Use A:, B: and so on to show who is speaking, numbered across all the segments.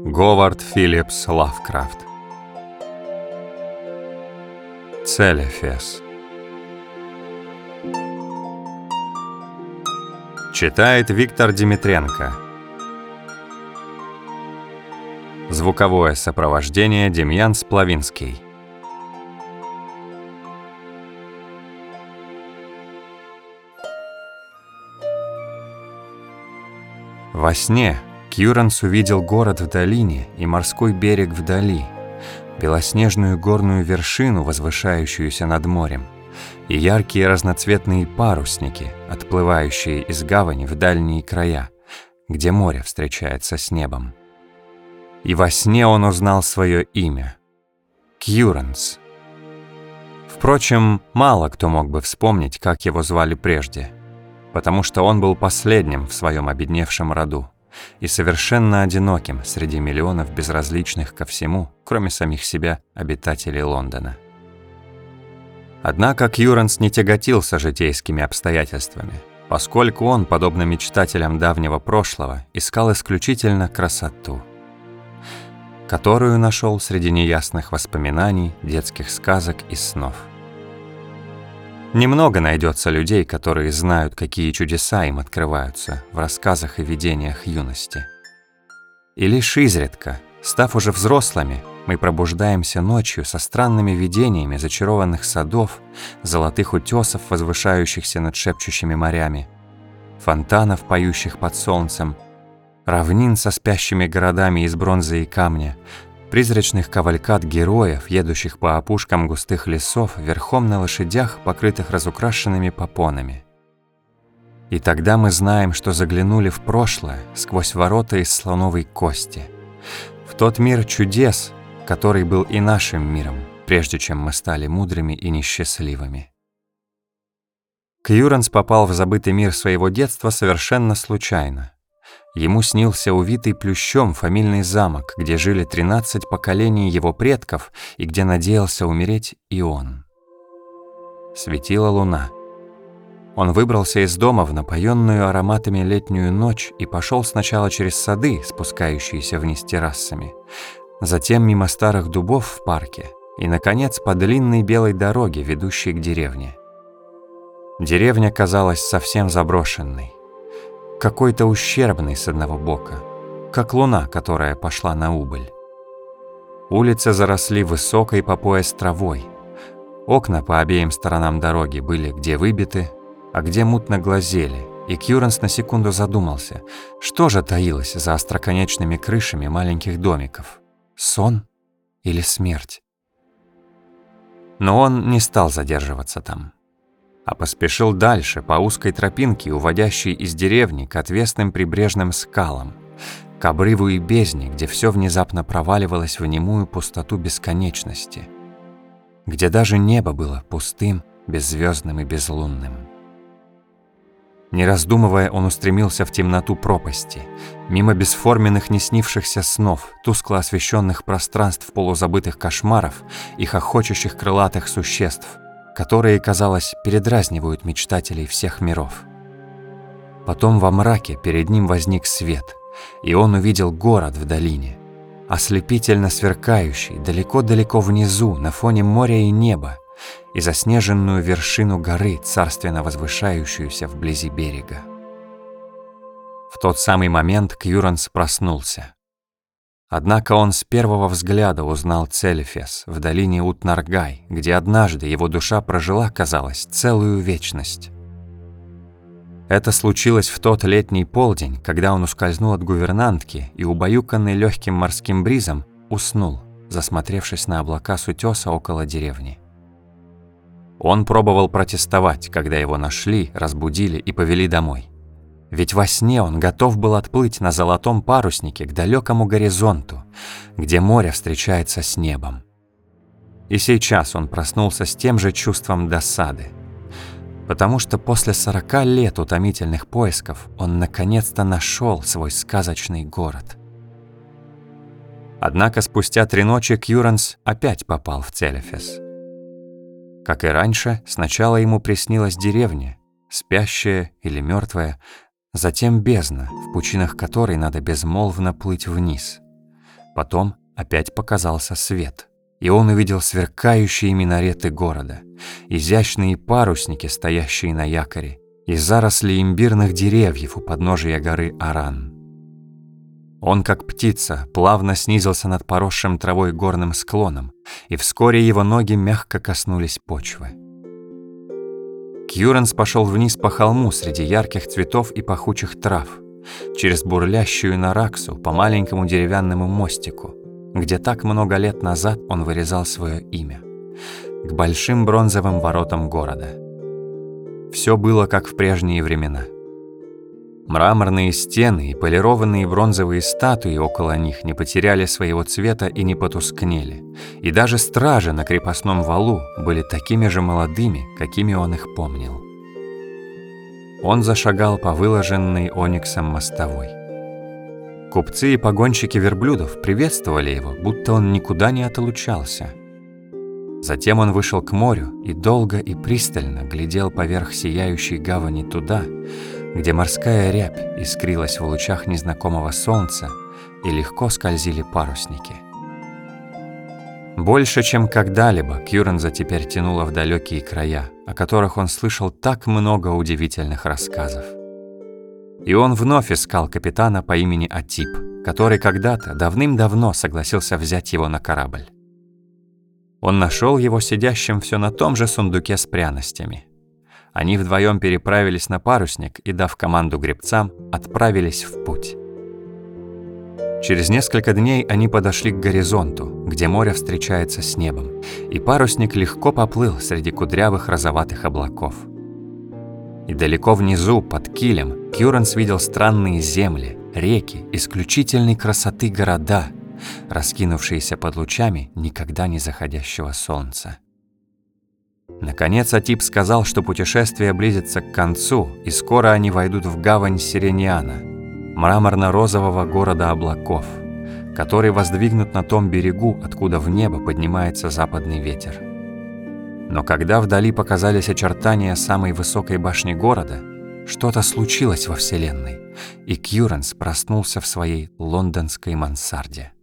A: Говард Филлипс Лавкрафт. Целефес. Читает Виктор Димитренко. Звуковое сопровождение Демьян Сплавинский. Во сне Кьюранс увидел город в долине и морской берег вдали, белоснежную горную вершину, возвышающуюся над морем, и яркие разноцветные парусники, отплывающие из гавани в дальние края, где море встречается с небом. И во сне он узнал свое имя — Кьюранс. Впрочем, мало кто мог бы вспомнить, как его звали прежде, потому что он был последним в своем обедневшем роду и совершенно одиноким среди миллионов безразличных ко всему, кроме самих себя, обитателей Лондона. Однако Кьюранс не тяготился житейскими обстоятельствами, поскольку он, подобно мечтателям давнего прошлого, искал исключительно красоту, которую нашел среди неясных воспоминаний, детских сказок и снов. Немного найдется людей, которые знают, какие чудеса им открываются в рассказах и видениях юности. И лишь изредка, став уже взрослыми, мы пробуждаемся ночью со странными видениями зачарованных садов, золотых утесов, возвышающихся над шепчущими морями, фонтанов, поющих под солнцем, равнин со спящими городами из бронзы и камня, призрачных кавалькад героев, едущих по опушкам густых лесов верхом на лошадях, покрытых разукрашенными попонами. И тогда мы знаем, что заглянули в прошлое сквозь ворота из слоновой кости, в тот мир чудес, который был и нашим миром, прежде чем мы стали мудрыми и несчастливыми. Кьюранс попал в забытый мир своего детства совершенно случайно. Ему снился увитый плющом фамильный замок, где жили 13 поколений его предков и где надеялся умереть и он. Светила луна. Он выбрался из дома в напоенную ароматами летнюю ночь и пошел сначала через сады, спускающиеся вниз террасами, затем мимо старых дубов в парке и, наконец, по длинной белой дороге, ведущей к деревне. Деревня казалась совсем заброшенной, какой-то ущербный с одного бока, как луна, которая пошла на убыль. Улицы заросли высокой по пояс травой. Окна по обеим сторонам дороги были где выбиты, а где мутно глазели, и Кьюранс на секунду задумался, что же таилось за остроконечными крышами маленьких домиков — сон или смерть? Но он не стал задерживаться там, а поспешил дальше по узкой тропинке, уводящей из деревни к отвесным прибрежным скалам, к обрыву и бездне, где все внезапно проваливалось в немую пустоту бесконечности, где даже небо было пустым, беззвездным и безлунным. Не раздумывая, он устремился в темноту пропасти, мимо бесформенных неснившихся снов, тускло освещенных пространств полузабытых кошмаров и хохочущих крылатых существ, которые, казалось, передразнивают мечтателей всех миров. Потом во мраке перед ним возник свет, и он увидел город в долине, ослепительно сверкающий далеко-далеко внизу на фоне моря и неба, и заснеженную вершину горы, царственно возвышающуюся вблизи берега. В тот самый момент Кьюранс проснулся. Однако он с первого взгляда узнал Целефес в долине Ут-Наргай, где однажды его душа прожила, казалось, целую вечность. Это случилось в тот летний полдень, когда он ускользнул от гувернантки и, убаюканный легким морским бризом, уснул, засмотревшись на облака с утеса около деревни. Он пробовал протестовать, когда его нашли, разбудили и повели домой. Ведь во сне он готов был отплыть на золотом паруснике к далекому горизонту, где море встречается с небом. И сейчас он проснулся с тем же чувством досады, потому что после 40 лет утомительных поисков он наконец-то нашел свой сказочный город. Однако спустя 3 ночи Кьюранс опять попал в Целефес. Как и раньше, сначала ему приснилась деревня, спящая или мертвая, затем бездна, в пучинах которой надо безмолвно плыть вниз, Потом опять показался свет, и он увидел сверкающие минареты города, изящные парусники, стоящие на якоре, и заросли имбирных деревьев у подножия горы Аран. Он, как птица, плавно снизился над поросшим травой горным склоном, и вскоре его ноги мягко коснулись почвы. Кьюранс пошел вниз по холму среди ярких цветов и пахучих трав, через бурлящую Нараксу по маленькому деревянному мостику, где так много лет назад он вырезал свое имя, к большим бронзовым воротам города. Все было как в прежние времена. Мраморные стены и полированные бронзовые статуи около них не потеряли своего цвета и не потускнели, и даже стражи на крепостном валу были такими же молодыми, какими он их помнил. Он зашагал по выложенной ониксом мостовой. Купцы и погонщики верблюдов приветствовали его, будто он никуда не отлучался. Затем он вышел к морю и долго и пристально глядел поверх сияющей гавани туда, где морская рябь искрилась в лучах незнакомого солнца и легко скользили парусники. Больше, чем когда-либо, Кьюранза теперь тянуло в далекие края, о которых он слышал так много удивительных рассказов. И он вновь искал капитана по имени Атип, который когда-то давным-давно согласился взять его на корабль. Он нашел его сидящим все на том же сундуке с пряностями. Они вдвоем переправились на парусник и, дав команду гребцам, отправились в путь. Через несколько дней они подошли к горизонту, где море встречается с небом, и парусник легко поплыл среди кудрявых розоватых облаков. И далеко внизу, под килем, Кьюранс видел странные земли, реки, исключительной красоты города, раскинувшиеся под лучами никогда не заходящего солнца. Наконец Атип сказал, что путешествие близится к концу, и скоро они войдут в гавань Сирениана, мраморно-розового города облаков, который воздвигнут на том берегу, откуда в небо поднимается западный ветер. Но когда вдали показались очертания самой высокой башни города, что-то случилось во Вселенной, и Кьюранс проснулся в своей лондонской мансарде.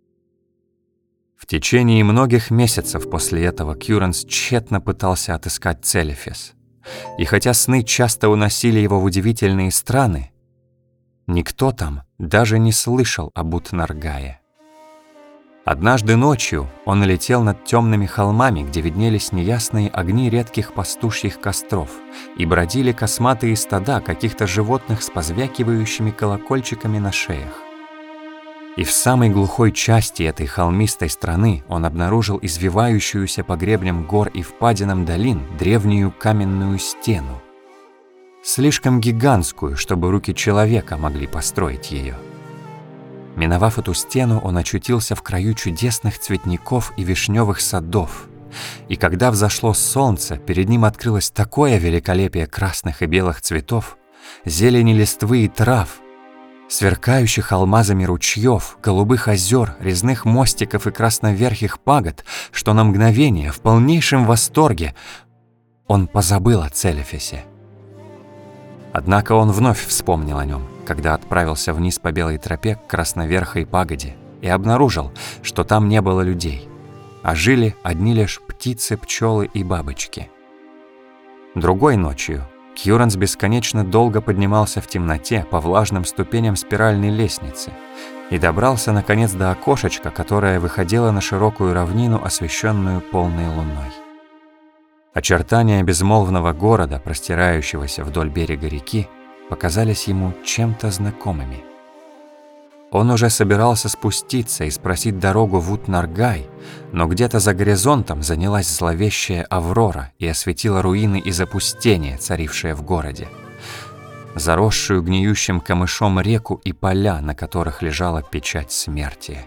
A: В течение многих месяцев после этого Кьюранс тщетно пытался отыскать Целефес. И хотя сны часто уносили его в удивительные страны, никто там даже не слышал об Ут-Наргае. Однажды ночью он летел над темными холмами, где виднелись неясные огни редких пастушьих костров, и бродили косматые стада каких-то животных с позвякивающими колокольчиками на шеях. И в самой глухой части этой холмистой страны он обнаружил извивающуюся по гребням гор и впадинам долин древнюю каменную стену, слишком гигантскую, чтобы руки человека могли построить ее. Миновав эту стену, он очутился в краю чудесных цветников и вишневых садов, и когда взошло солнце, перед ним открылось такое великолепие красных и белых цветов, зелени листвы и трав, сверкающих алмазами ручьев, голубых озер, резных мостиков и красноверхих пагод, что на мгновение, в полнейшем восторге, он позабыл о Целефесе. Однако он вновь вспомнил о нем, когда отправился вниз по белой тропе к красноверхой пагоде и обнаружил, что там не было людей, а жили одни лишь птицы, пчелы и бабочки. Другой ночью Кьюранс бесконечно долго поднимался в темноте по влажным ступеням спиральной лестницы и добрался, наконец, до окошечка, которое выходило на широкую равнину, освещенную полной луной. Очертания безмолвного города, простирающегося вдоль берега реки, показались ему чем-то знакомыми. Он уже собирался спуститься и спросить дорогу в Ут-Наргай, но где-то за горизонтом занялась зловещая аврора и осветила руины и запустение, царившее в городе, заросшую гниющим камышом реку и поля, на которых лежала печать смерти.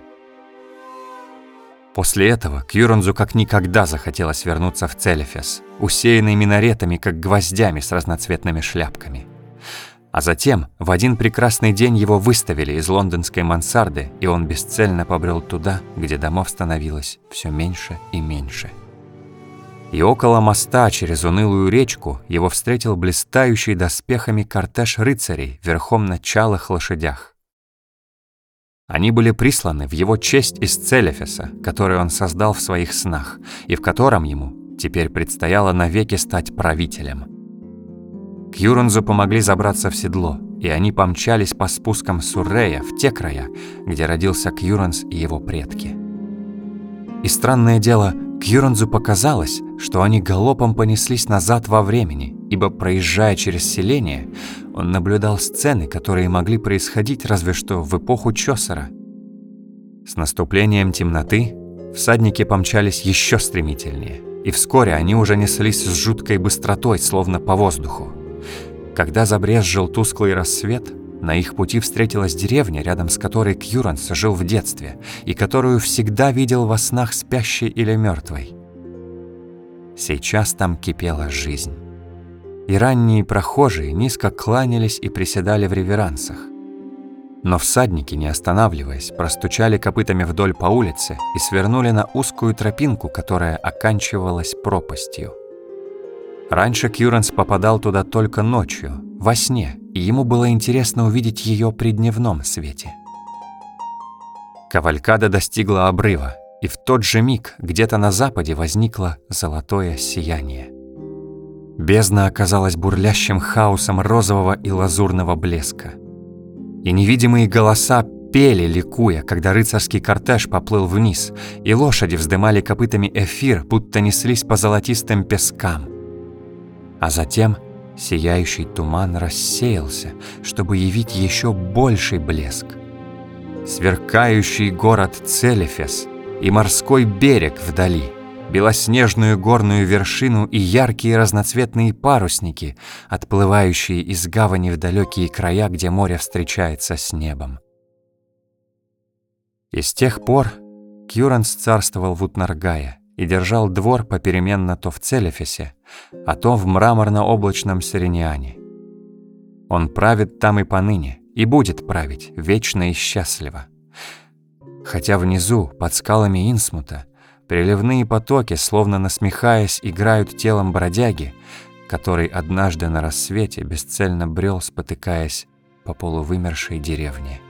A: После этого Кьюранзу как никогда захотелось вернуться в Целефес, усеянный минаретами, как гвоздями с разноцветными шляпками. А затем, в один прекрасный день его выставили из лондонской мансарды, и он бесцельно побрел туда, где домов становилось все меньше и меньше. И около моста через унылую речку его встретил блистающий доспехами кортеж рыцарей верхом на чалых лошадях. Они были присланы в его честь из Целефеса, который он создал в своих снах, и в котором ему теперь предстояло навеки стать правителем. Кьюранзу помогли забраться в седло, и они помчались по спускам Суррея в те края, где родился Кьюранз и его предки. И странное дело, Кьюранзу показалось, что они галопом понеслись назад во времени, ибо, проезжая через селение, он наблюдал сцены, которые могли происходить разве что в эпоху Чосера. С наступлением темноты всадники помчались еще стремительнее, и вскоре они уже неслись с жуткой быстротой, словно по воздуху. Когда забрезжил тусклый рассвет, на их пути встретилась деревня, рядом с которой Кьюранз жил в детстве и которую всегда видел во снах спящей или мертвой. Сейчас там кипела жизнь. И ранние прохожие низко кланялись и приседали в реверансах. Но всадники, не останавливаясь, простучали копытами вдоль по улице и свернули на узкую тропинку, которая оканчивалась пропастью. Раньше Кьюранз попадал туда только ночью, во сне, и ему было интересно увидеть ее при дневном свете. Кавалькада достигла обрыва, и в тот же миг где-то на западе возникло золотое сияние. Бездна оказалась бурлящим хаосом розового и лазурного блеска. И невидимые голоса пели, ликуя, когда рыцарский кортеж поплыл вниз, и лошади вздымали копытами эфир, будто неслись по золотистым пескам. А затем сияющий туман рассеялся, чтобы явить еще больший блеск. Сверкающий город Целефес и морской берег вдали, белоснежную горную вершину и яркие разноцветные парусники, отплывающие из гавани в далекие края, где море встречается с небом. И с тех пор Кьюранз царствовал в Утнаргае и держал двор попеременно то в Целефесе, а то в мраморно-облачном Серениане. Он правит там и поныне, и будет править вечно и счастливо. Хотя внизу, под скалами Инсмута, приливные потоки, словно насмехаясь, играют телом бродяги, который однажды на рассвете бесцельно брел, спотыкаясь по полувымершей деревне.